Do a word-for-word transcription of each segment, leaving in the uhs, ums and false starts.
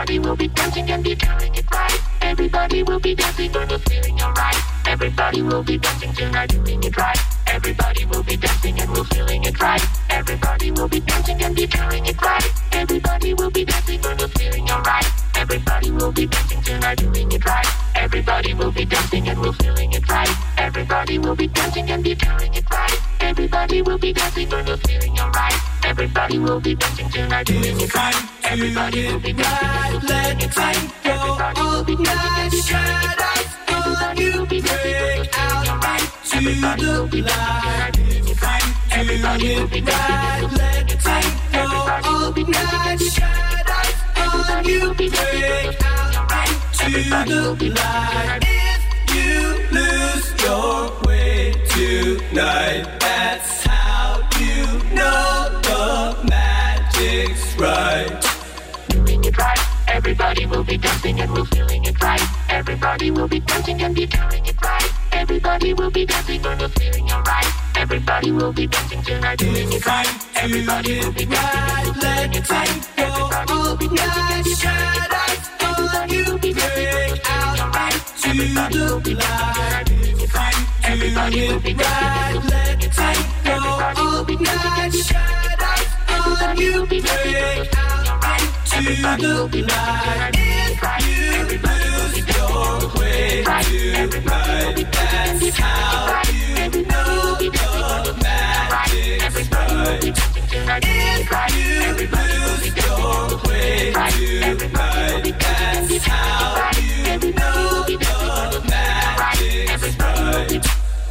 Everybody will be dancing and be doing it right. Everybody will be dancing when we're feeling alright. Everybody will be dancing tonight, doing it right. Everybody will be dancing and we're feeling it right. Everybody will be dancing and be doing it right. Everybody will be dancing when we're feeling alright. Everybody will be dancing tonight, doing it right. Everybody will be dancing and we're feeling it right. Everybody will be dancing and be doing it right. Everybody will be dancing when we're feeling alright. Everybody will be dancing tonight, doing it right. Everybody will be dancing and we're feeling it right. Everybody will be dancing and be doing it right. Everybody will be dancing when we're feeling alright. Everybody will be dancing tonight, doing it right. Everybody will be dancing and we're feeling it right. Everybody will be dancing tonight, doing it right. Everybody will be dancing when we're feeling alright. Everybody will be dancing tonight. If you lose your way tonight, that's how you know the magic's right. Doing it right. Everybody will be dancing and we're feeling it right. Everybody will be dancing and be doing it right. Everybody will be dancing when we're feeling alright. Everybody will be dancing tonight, doing it right. Everybody will be dancing and we're feeling it right. Everybody will be dancing tonight, doing it right. Everybody will be dancing when we're feeling alright. Everybody will be dancing tonight, doing it right. Everybody will be dancing and we're feeling it right. Everybody will be dancing tonight, Everybody will be dancing when we're feeling alright. Everybody will be dancing tonight, doing it right. Everybody will be dancing when we're feeling it right. Everybody will be dancing tonight, Everybody will be dancing when we're feeling alright. Everybody will be dancing tonight, doing it right. Everybody will be dancing when we're feeling it right. Everybody will be dancing tonight, Everybody will be dancing when we're feeling alright. Everybody will be dancing.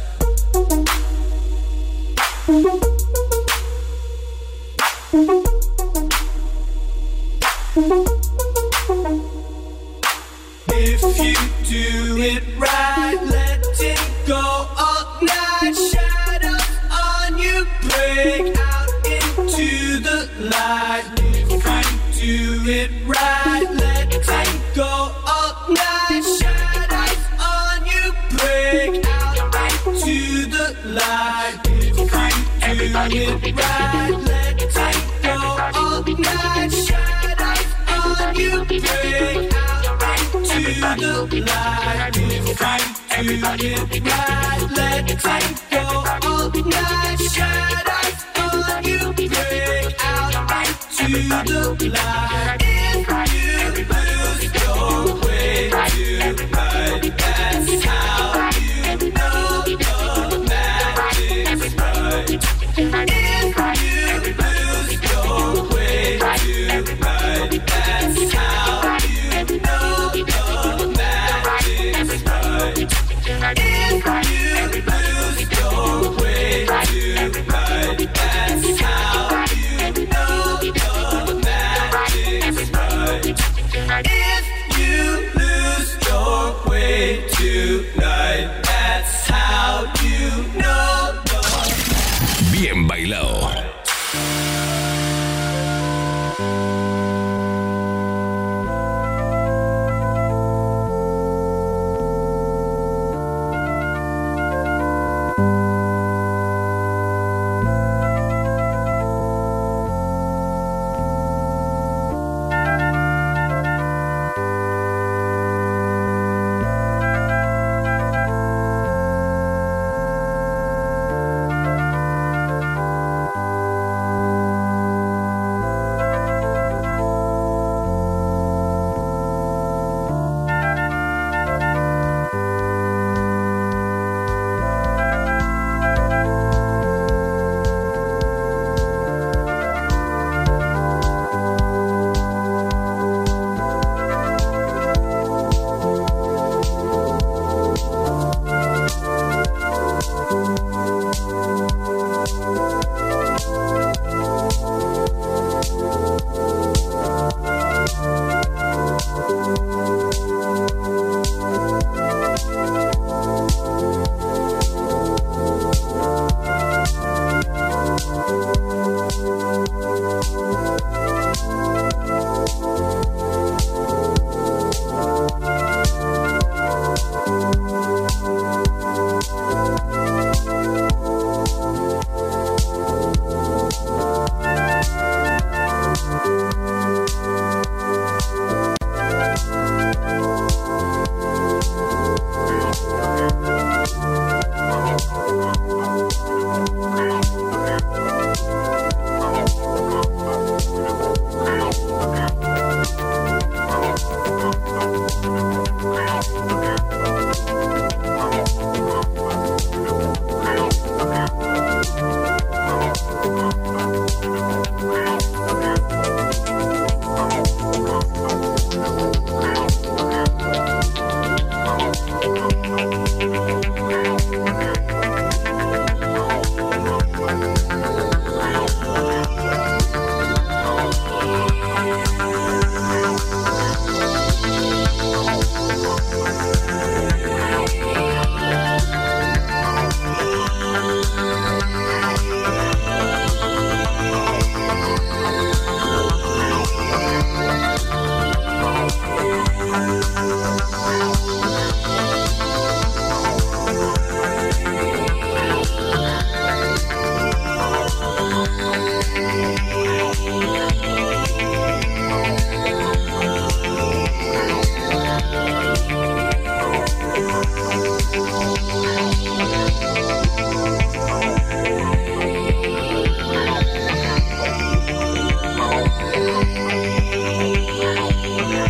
If you do it right, let it go all night. Shadows on you, break out into the light. If you do it right, let it go all night. Shadows on you, break out into the light. If you do it right, let it go all night. Shadows on you, break out. Everybody will be dancing tonight, doing it right. Everybody will be dancing when we're feeling it right. Everybody will be dancing tonight, Everybody will be dancing when we're feeling alright. Everybody will be dancing tonight, doing it right. Everybody will be dancing when we're feeling it right. Everybody will be dancing tonight, Everybody will be dancing when we're feeling alright. Everybody will be dancing tonight, doing it right. Everybody will be dancing when we're feeling it right. Everybody will be dancing tonight, Everybody will be dancing when we're feeling alright. Everybody will be dancing tonight, doing it right. Everybody will be dancing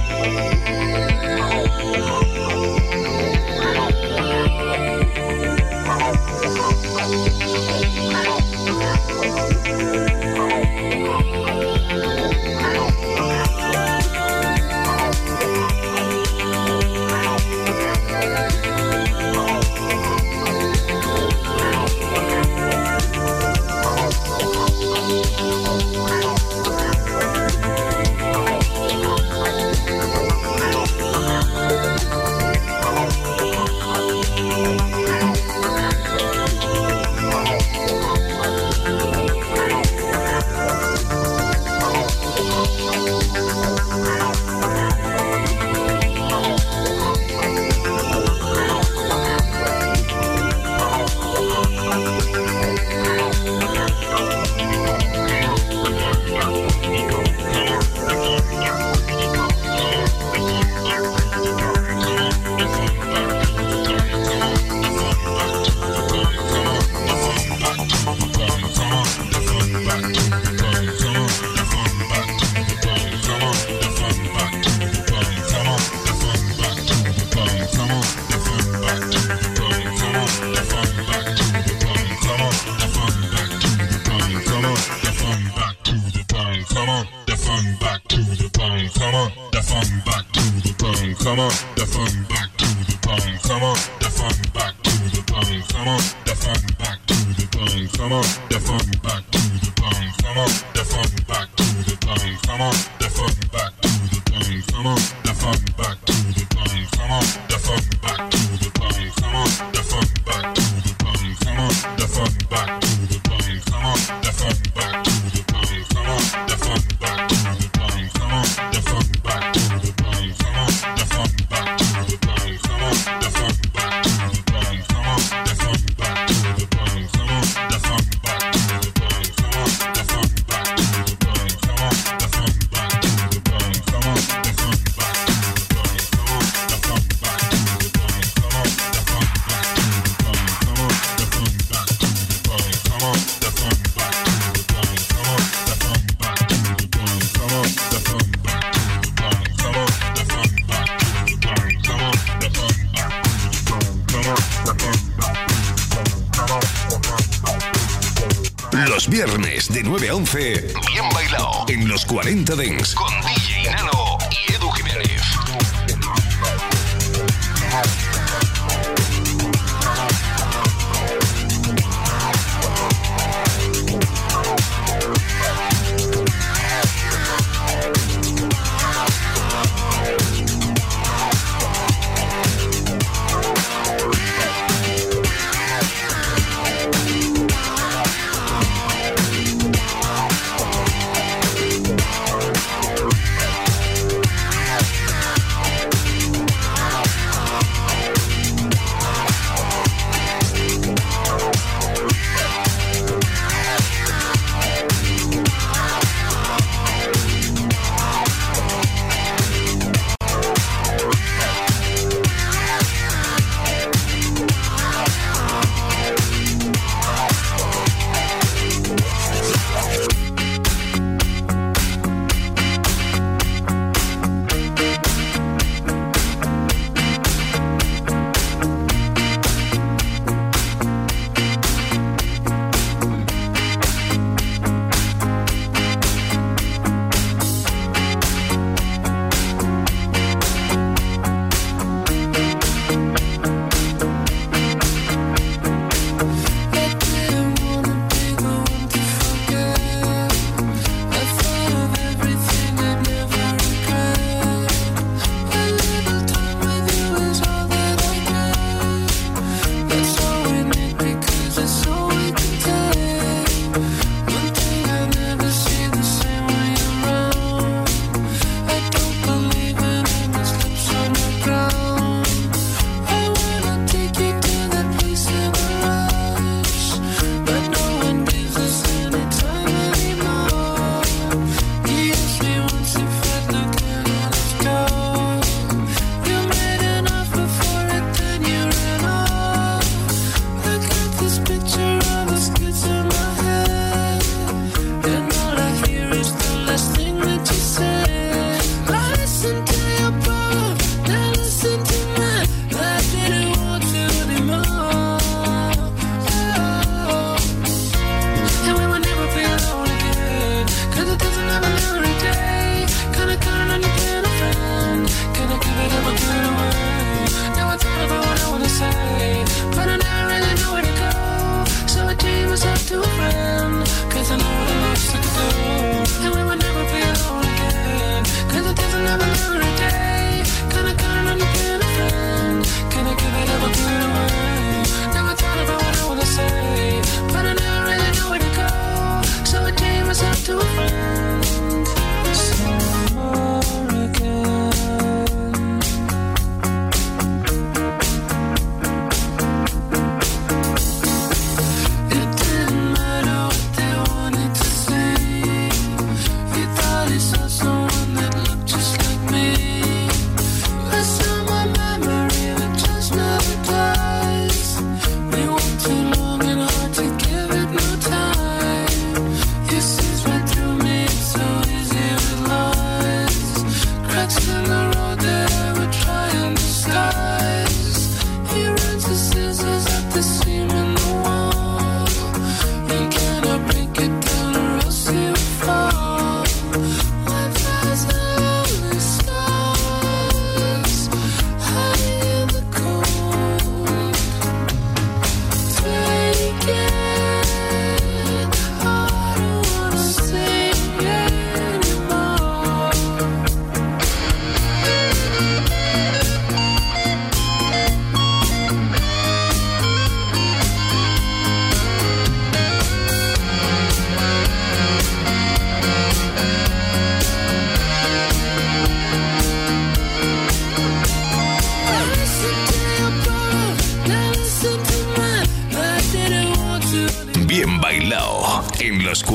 Los viernes de nueve a once, bien bailado en los cuarenta Dance con D J Nano y Edu Jiménez.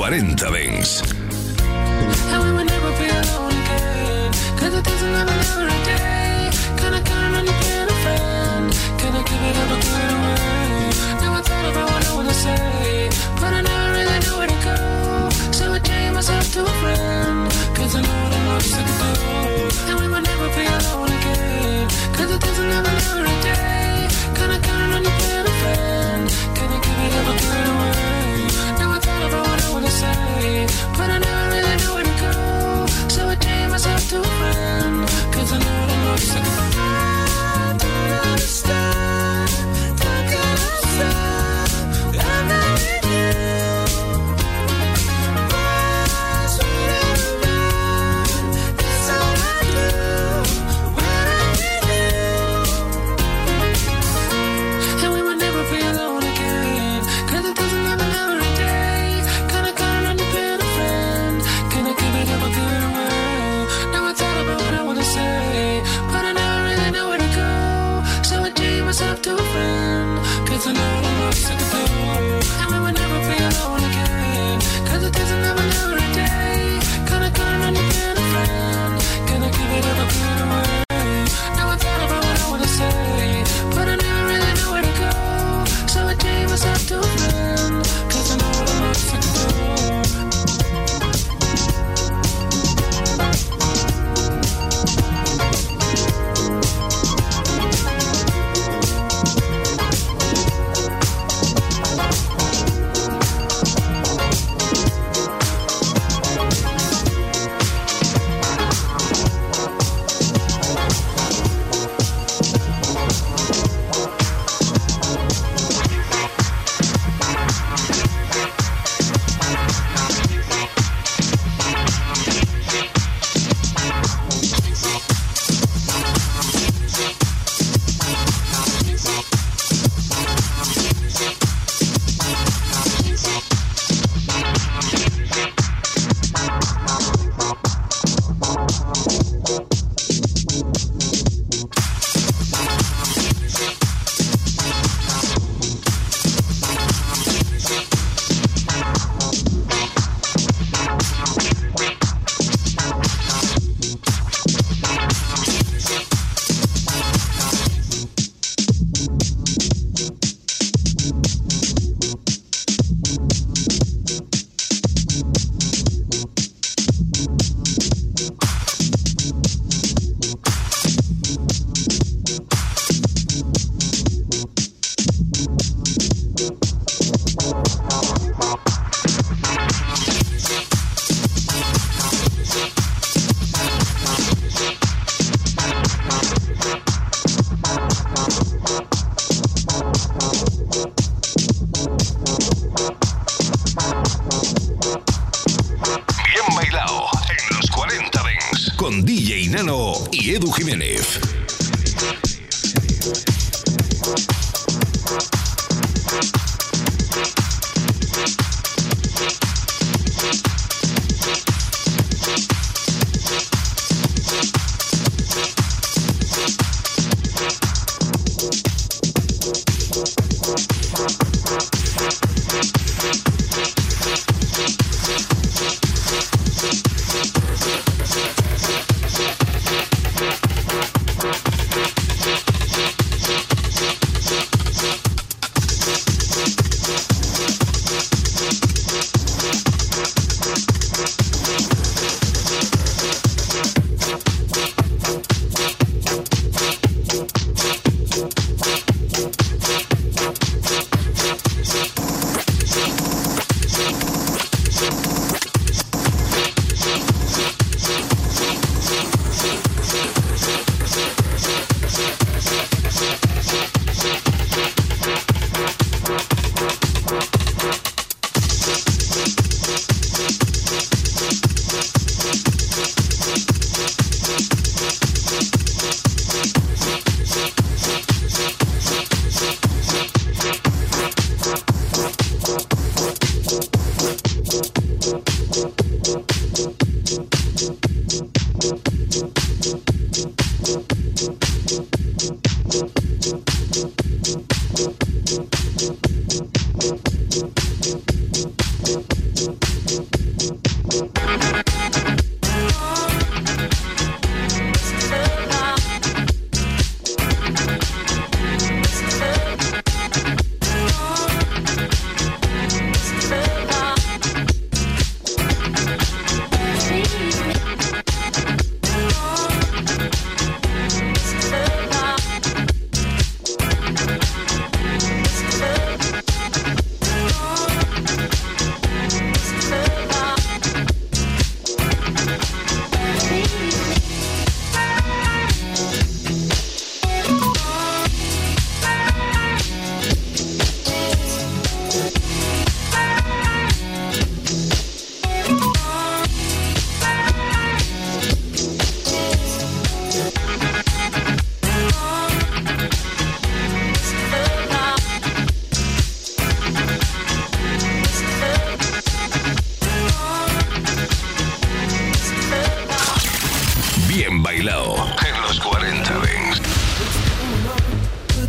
cuarenta Dance. And we would never be alone again. Cause the things will never never a day. Can I count on you being a friend? Can I give it up or give it away? Now I thought about what I wanna say, but I never really know where to go. So I changed myself to a friend, cause I know what I'm not sick of do. And we would never be alone again. Cause the things will never never a day. Can I count on you being a friend? Can I give it up or give it away? Now I thought about what I wanna say, but I never really know where to go. So I changed myself to a friend, cause I know what I'm not sick of do. I don't understand, don't get upset, I'm not with you. Why's waiting around, it's all I do when I'm with you. And we will never be alone again, cause it doesn't never never a day. Can I count on you being a friend? Can I give it up or give it away? Now I thought about what I wanna say, but I never really know where to go. So I changed myself to a friend, cause I know what I'm not sick of do. And we will never be alone again, cause it doesn't never never a day. Can I count on you being a friend? Can I give it up or give it away? Now I thought about what I wanna say, but I never really know where to go. So I changed myself to a friend, cause I know what I'm not sick of do. Con D J Nano y Edu Jiménez. We'll be right back.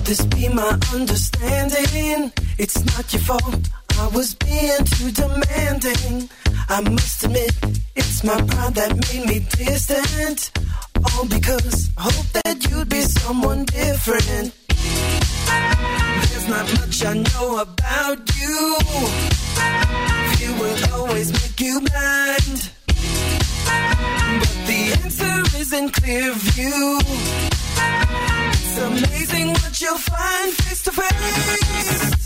this be my understanding? It's not your fault, I was being too demanding. I must admit, it's my pride that made me distant. All because I hope that you'd be someone different. There's not much I know about you. Fear will always make you blind. But the answer is in clear view. It's amazing what you'll find face to face.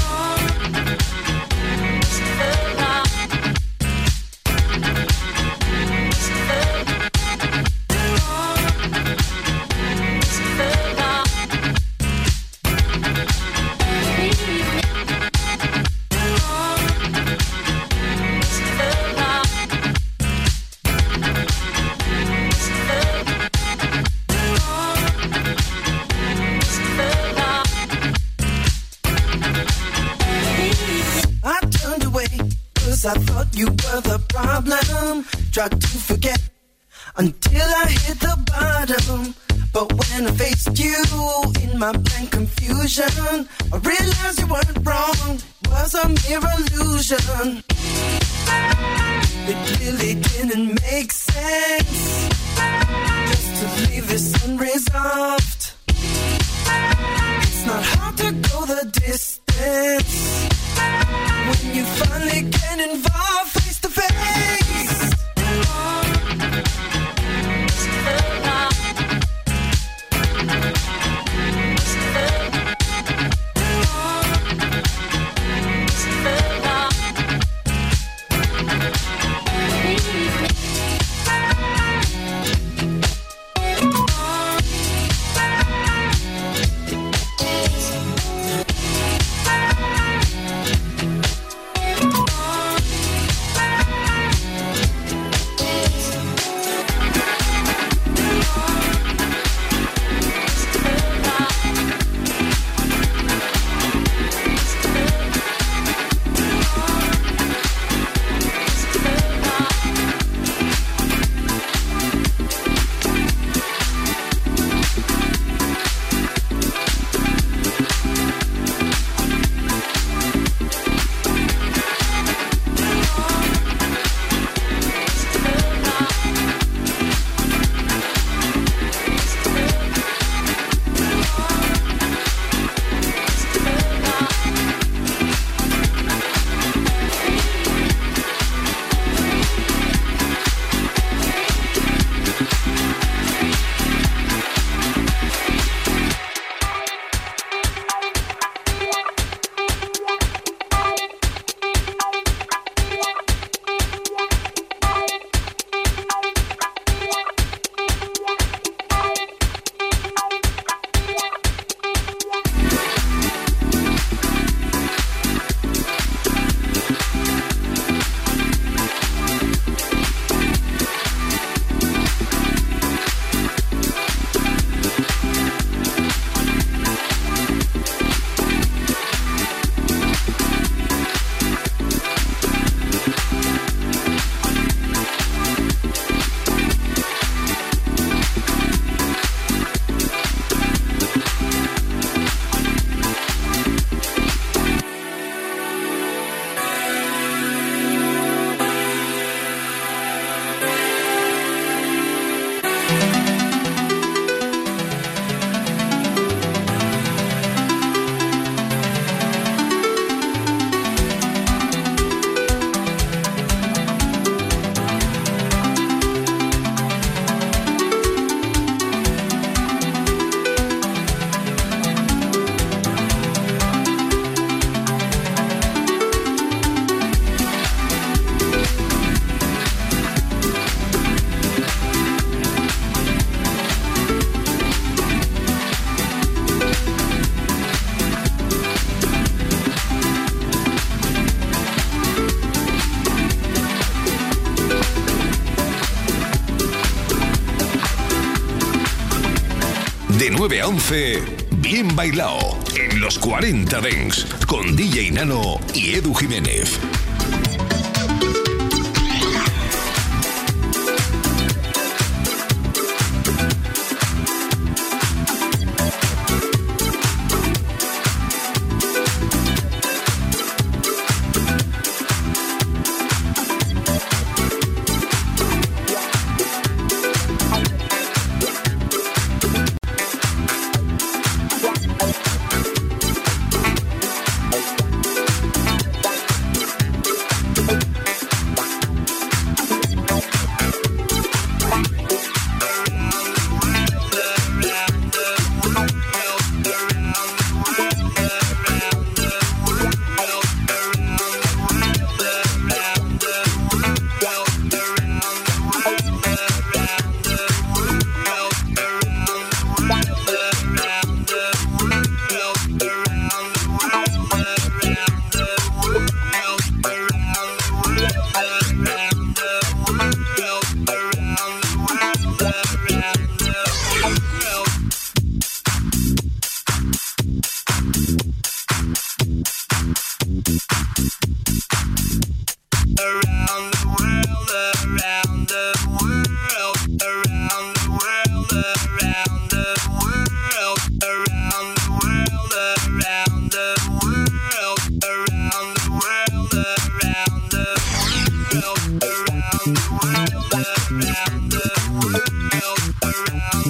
I thought you were the problem. Tried to forget until I hit the bottom. But when I faced you in my blank confusion, I realized you weren't wrong. It was a mere illusion. It really didn't make sense just to leave this unresolved. It's not hard to go the distance when you finally get involved face to face. De nueve a once, Bien Bailao, en los cuarenta Dance, con D J Nano y Edu Jiménez.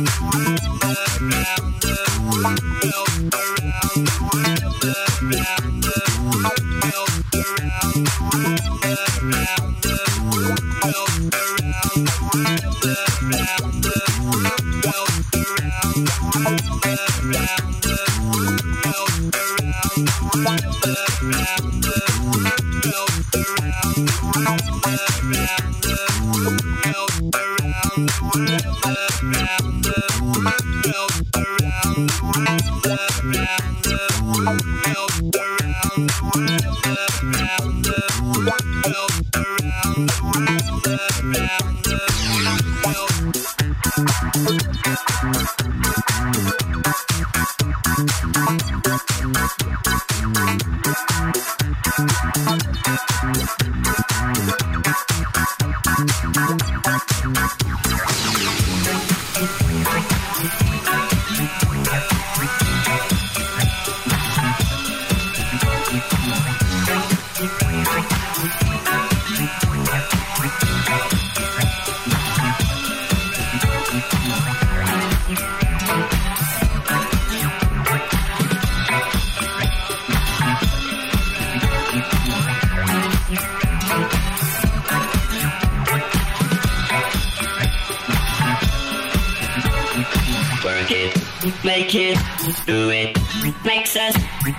Make it, do it, makes us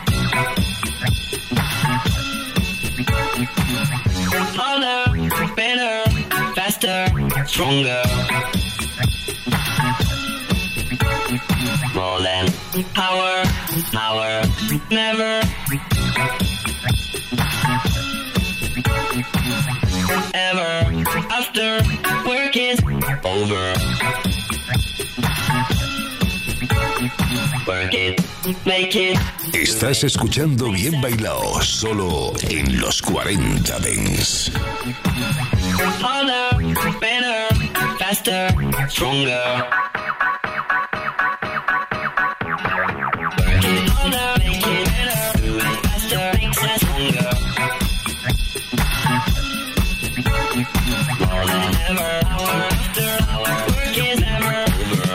harder, better, faster, stronger. More than power, power, never. Ever, after work is over. Work it, make it. Estás escuchando Bien Bailao, solo en los cuarenta Dance. Harder, better, faster, stronger. Work it harder, make it better, do it faster, makes us stronger. More than ever, hour after hour, work is never over.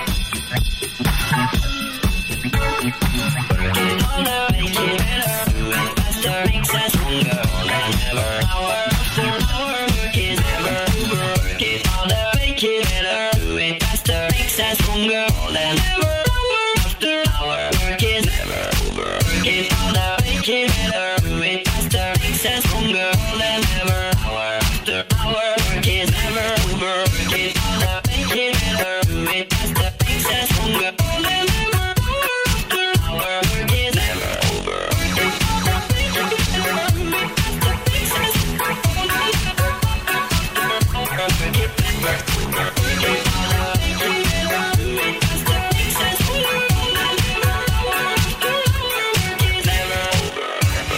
Work it harder, make it better, do it faster, makes us stronger. More than ever, hour after hour, work is never over. Work it harder, make it better, do it faster, makes us stronger. More than ever, hour after hour, work is never over. Work it harder, make it better, do it faster, makes us stronger. More than ever, hour after hour, work is never over. Work it harder, make it better, do it faster, makes us stronger. More than ever, hour after hour, work is never over. Work it harder, make it better, do it faster, makes us stronger. More than ever, hour after hour, work it never over. Work it harder, make it better, do it faster, makes us stronger. More than ever, hour after hour, work is never over.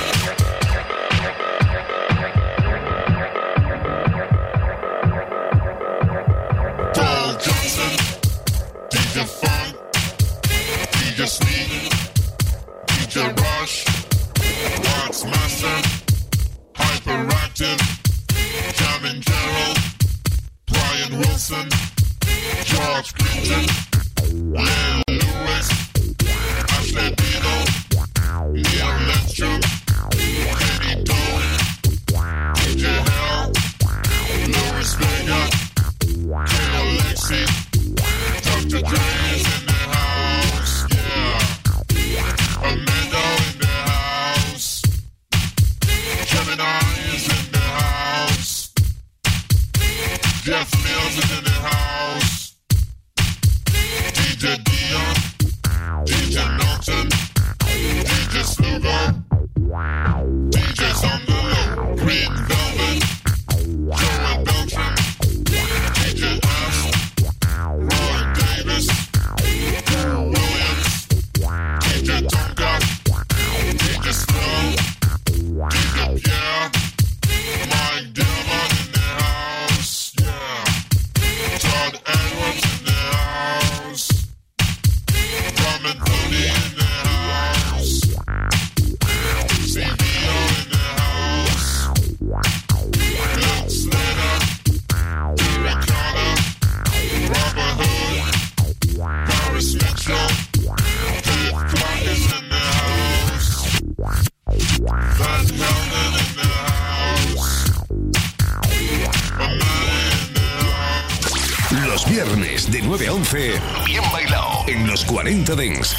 Paul Johnson, D J Funk, D J Sneak, D J Rush, Wax Master, Hyperactive, Jamin Gerald, Brian Wilson, George Clinton, Lil Lewis, Ashley Beadle, Neil Lindstrom, Kenny Doe, D J Hell, Louis Vega, K Alexi, Doctor Dre's in the house, yeah. Amanda in the house, Gemini is in the house, Jeff Mills is in the house, D J once, bien bailado en los cuarenta Dance.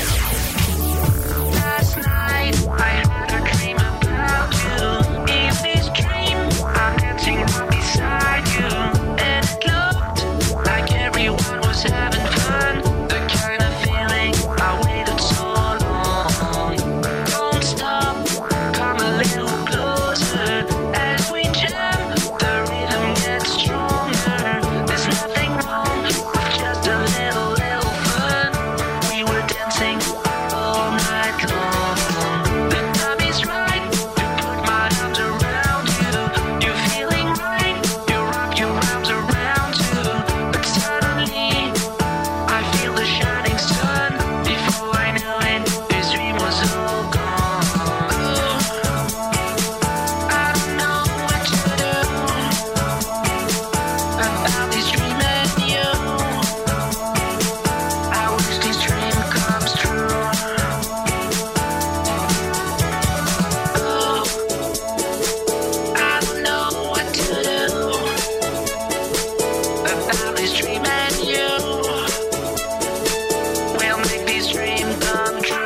Last night I had a dream about you. In this dream I'm dancing right beside you, and it looked like everyone was having fun. The kind of feeling I waited so long. Don't stop, come a little closer as we jam. The rhythm gets stronger. There's nothing wrong with just a little little fun. We were dancing all night long. The time is right to put my arms around you. You're feeling right, you wrap your arms around you. But suddenly I feel the shining sun. Before I knew it, this dream was all gone. I don't know what to do about this dream and you. I wish this dream comes true. I don't know what to do about this dream and you. We'll make this dream come true.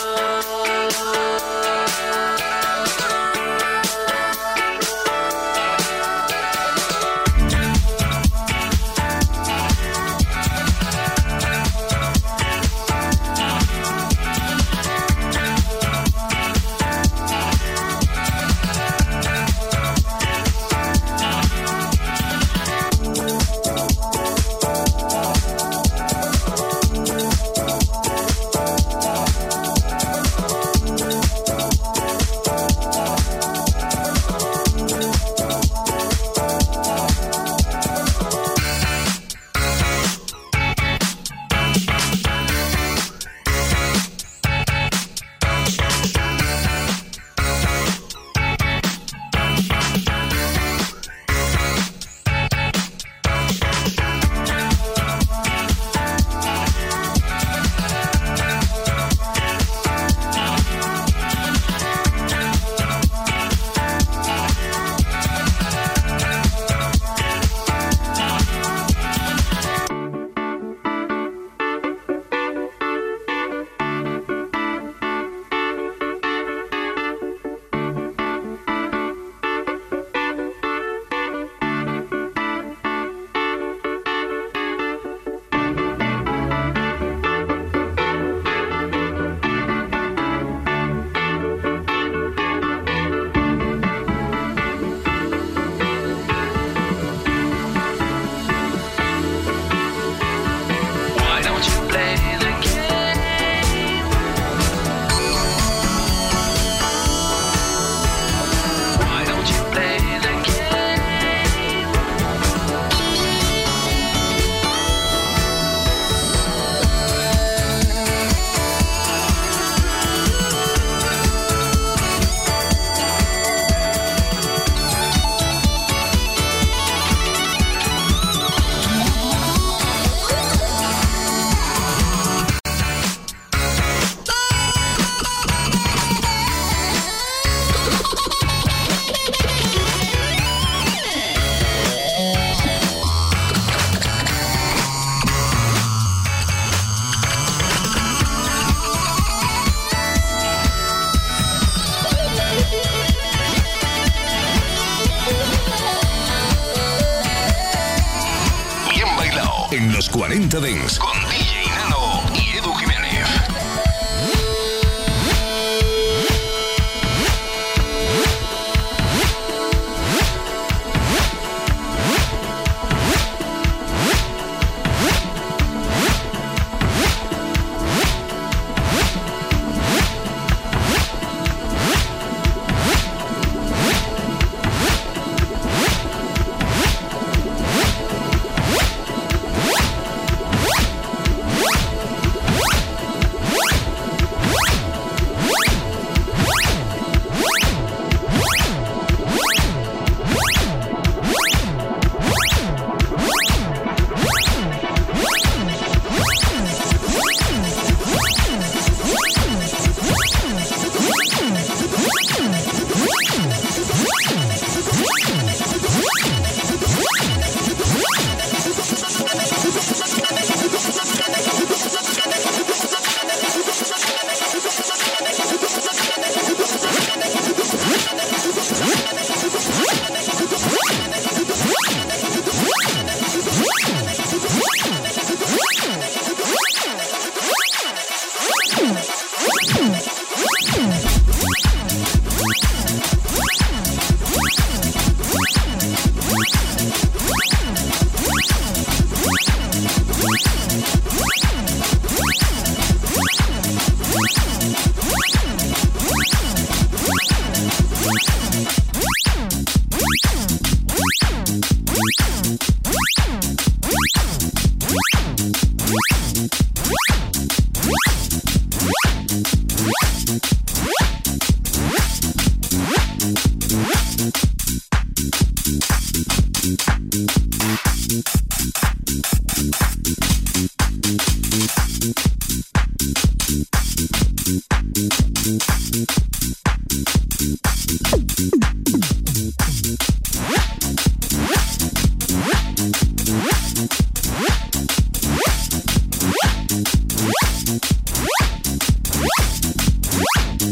Why don't you play the game? Why don't you play the game? Bien bailado en los cuarenta Dance con D J Nano y Edu Jiménez. We'll be right back.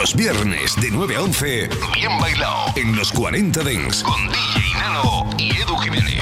Los viernes de nueve a once, Bien Bailao, en los cuarenta Dance, con D J Nano y Edu Jiménez.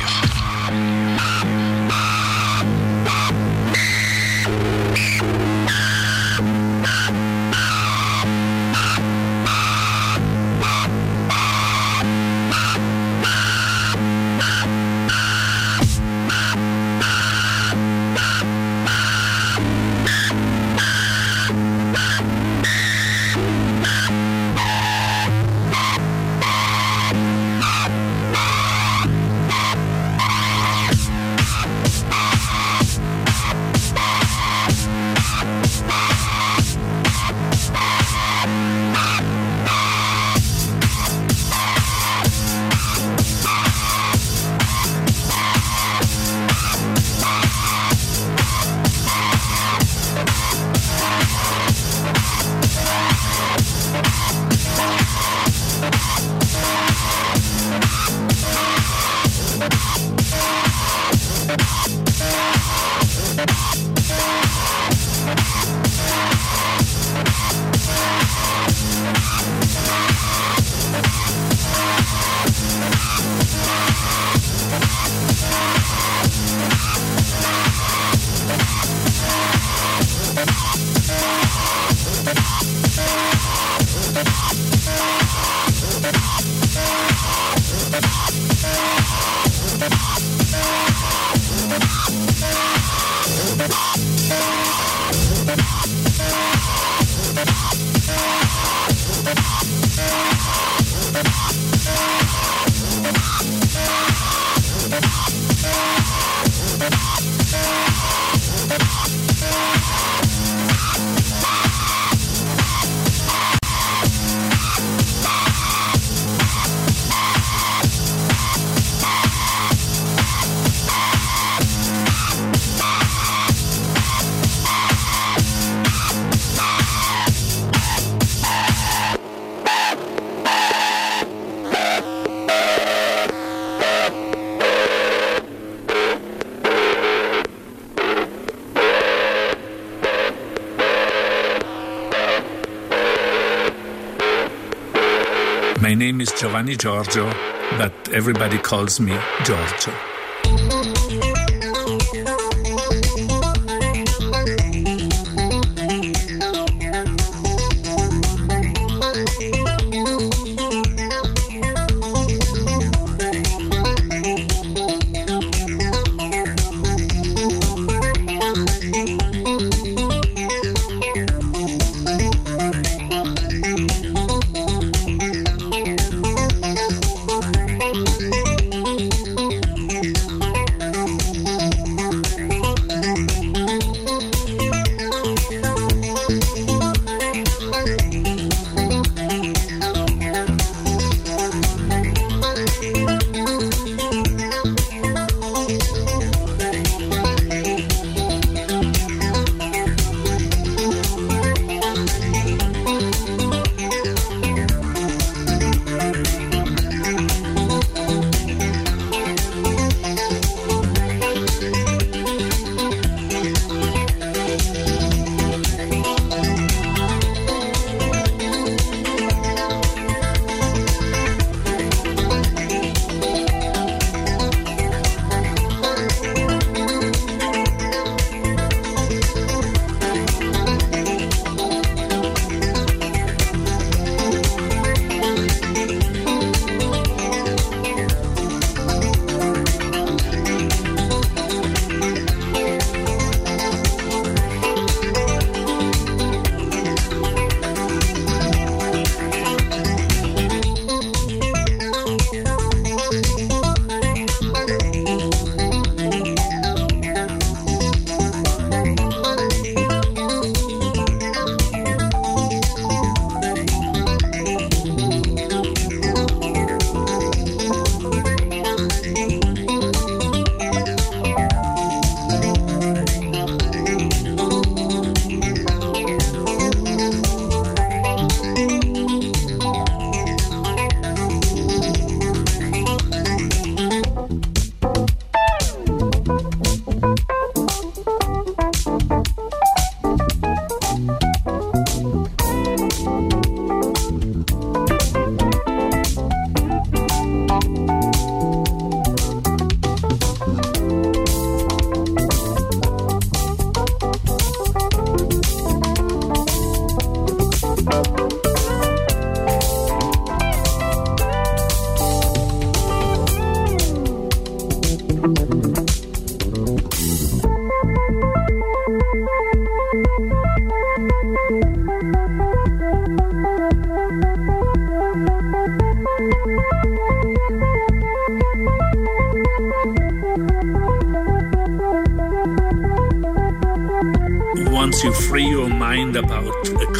My name is Giovanni Giorgio, but everybody calls me Giorgio.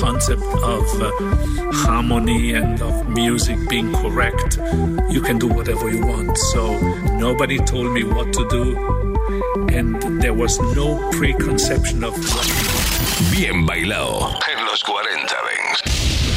concept of uh, harmony and of music being correct, you can do whatever you want. So nobody told me what to do, and there was no preconception of what. Bien bailado en los cuarenta Dance.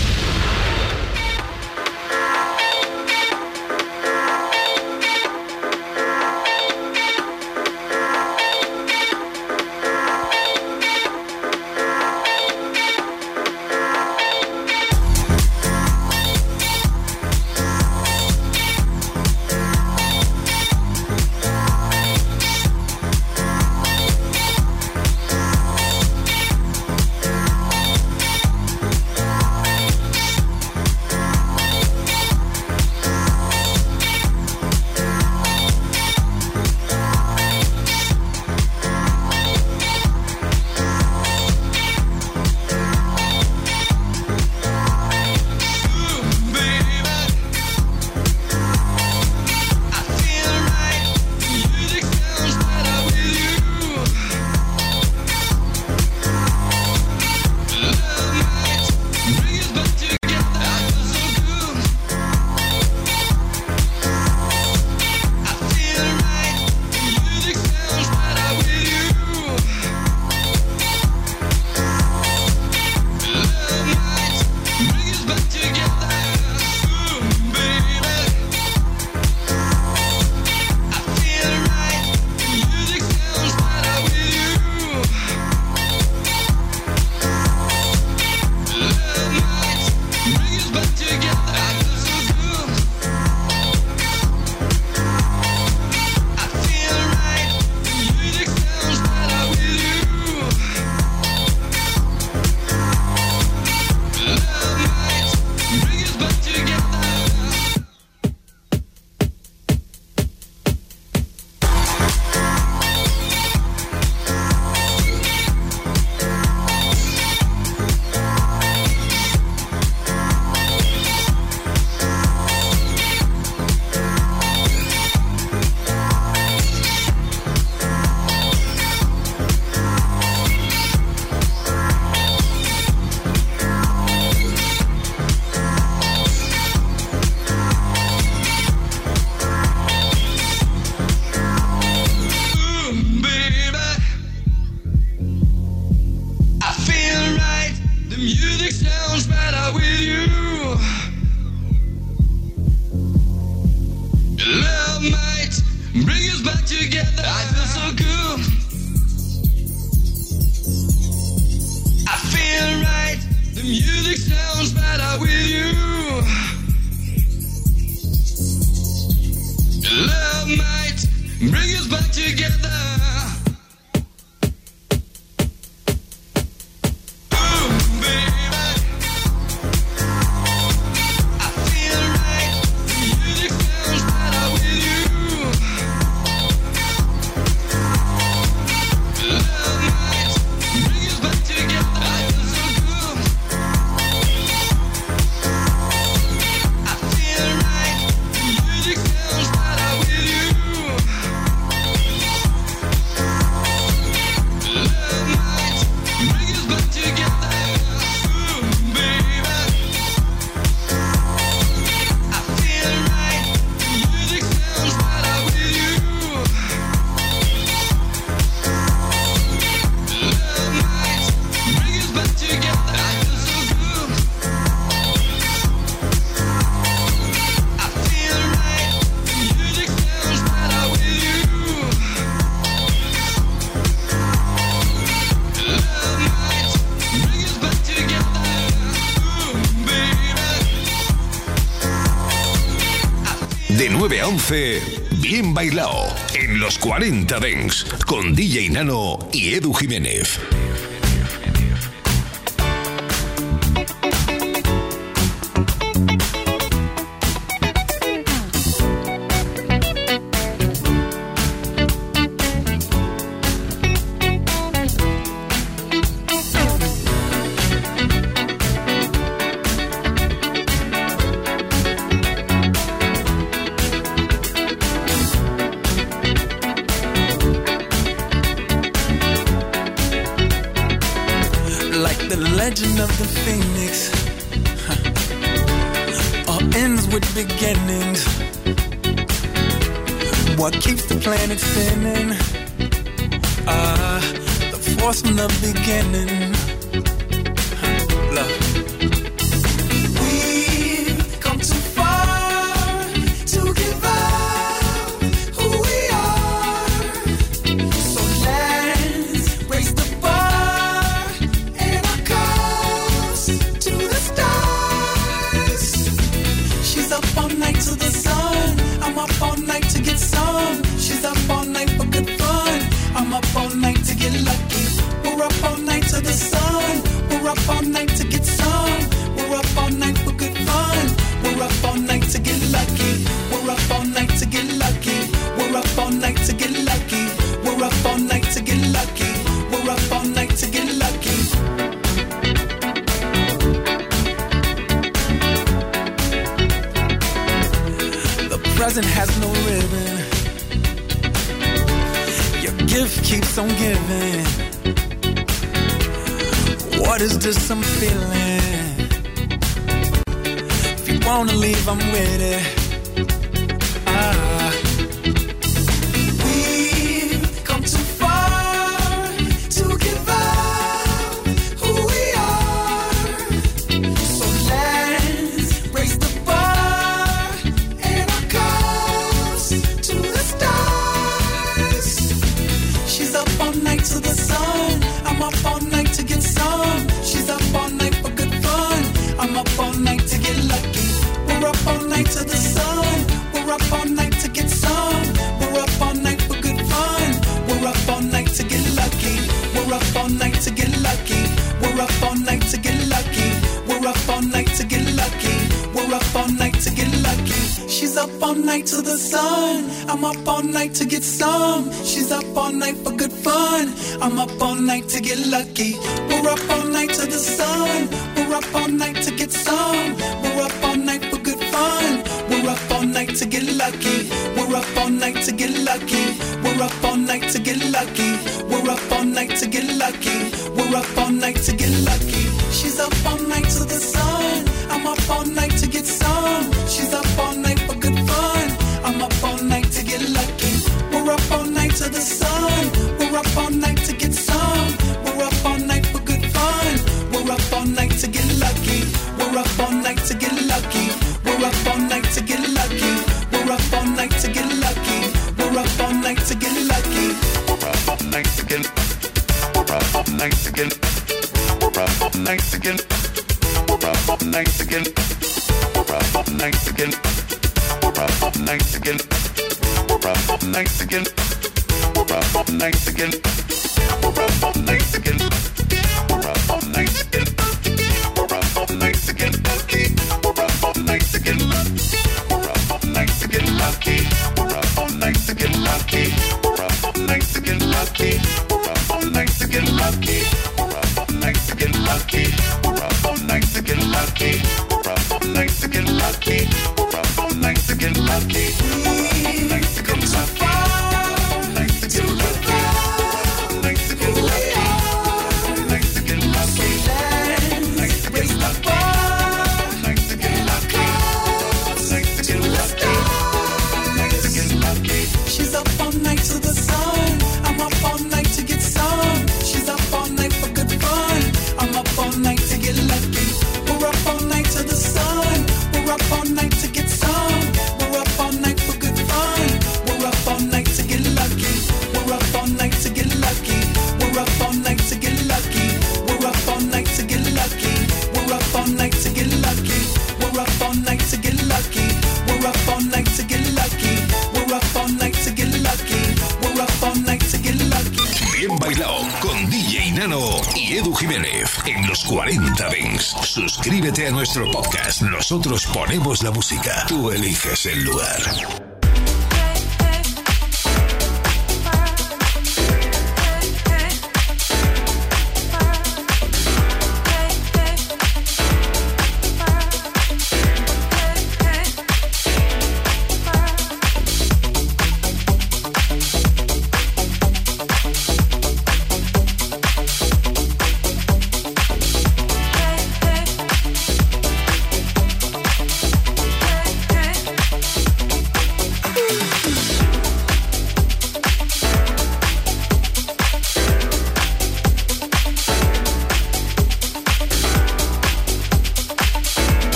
De nueve a once, Bien Bailao, en los cuarenta Dance, con D J Nano y Edu Jiménez. the phoenix. Huh. All ends with beginnings. What keeps the planet spinning? Ah, uh, the force from the beginning. Huh. Love. Present has no ribbon. Your gift keeps on giving. What is this I'm feeling? If you wanna leave, I'm with it. Ah. We've come too far to give up who we are. So let's raise the bar and our cups to the stars. She's up all night to the sun. I'm up all night to get some. She's up all night for good fun. I'm up all night to get lucky. We're up all night to the sun. We're up all night to get some. We're up all night for good fun. We're up all night to get lucky. We're up all night to get lucky. We're up all night to get lucky. We're up all night to get lucky. We're up all night to get lucky. She's up all night to the sun. I'm up all night to get some. She's up all night for good fun. I'm up all night to get lucky. We're up all night to the sun. We're up all night to get some. We're up all night for good fun. We're up all night to get lucky. We're up all night to get lucky. We're up all night to get lucky. We're up all night to get lucky. We're up all night to get lucky. She's up all night to the sun. I'm up all night to get some. She's up all night for good fun. I'm up all night to get lucky. We're up all night to the sun. We're up all night to get some. We're up all night for good fun. We're up all night to get lucky. We're up all night to get lucky. We're up all night to get lucky. We're up all night to get lucky. We're up all night to get lucky. We're up all night to get. We're up all night to get. We're up all night to get. We're up all night to get. We're up all night to get. We're up all night to get. We're up all night to get. We're up all night to get. We're up all night to get. We're up all night to get. We're up all night to get lucky. We're up all night to get lucky. We're up all night to get lucky. We're up all night to get lucky. We're up all night to get lucky. We're up all night to get lucky. We're up all night to get lucky. We're up all night to get lucky. We're up all night to get lucky. We're up all night to get lucky. We're up all night to get lucky. Bien bailado con D J Nano y Edu Jiménez en los cuarenta Dance. Suscríbete a nuestro podcast. Nosotros ponemos la música. Tú eliges el lugar.